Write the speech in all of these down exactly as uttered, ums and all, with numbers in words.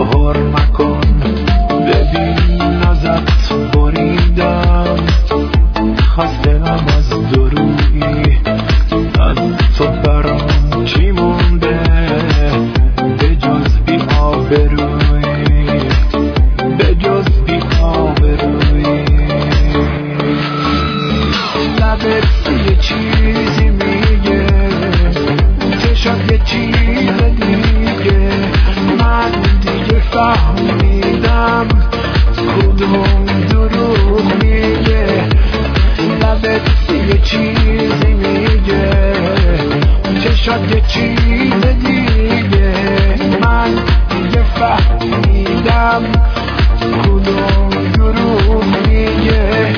قهر مکن، ببین ازت بریدم، خسته‌ام از دورویی، از تو برام چی مونده به جز بی آبرویی، به جز بی آبرویی. لبت یه چیزی میگه، چشات یه چیز دیگه، من دیگه فهمیدم کدوم دروغ میگه. لبت یه چیزی میگه، چشات یه چیز دیگه، من دیگه فهمیدم کدوم دروغ میگه.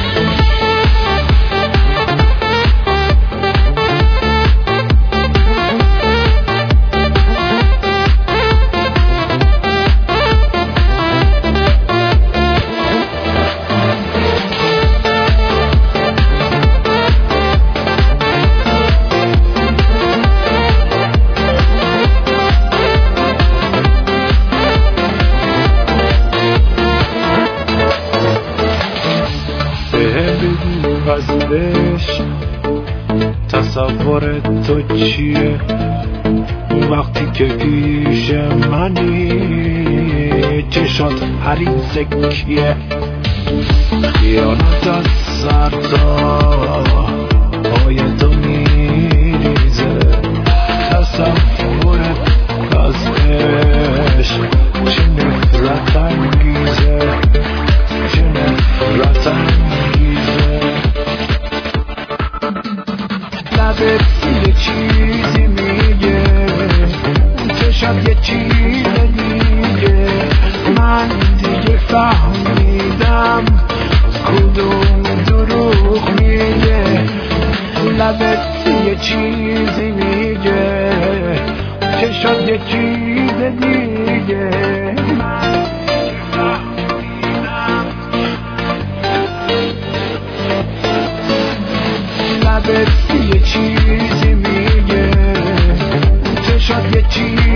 ازش تصور تو چیه وقتی که پیش منی؟ چشات حریص کیه؟ خیانت از سر تا پای تو میریزه، تصورت از عشق چه نفرت انگیزه، چه نفرت انگیزه. لبت یه چیزی میگه، چشم یه چیز دیگه، من دیگه فهمیدم کدوم دروغ میگه. لبت یه چیزی میگه، چشم یه چیز دیگه، من دیگه فهمیدم. لبت یه چیزی میگه، چشات یه چیز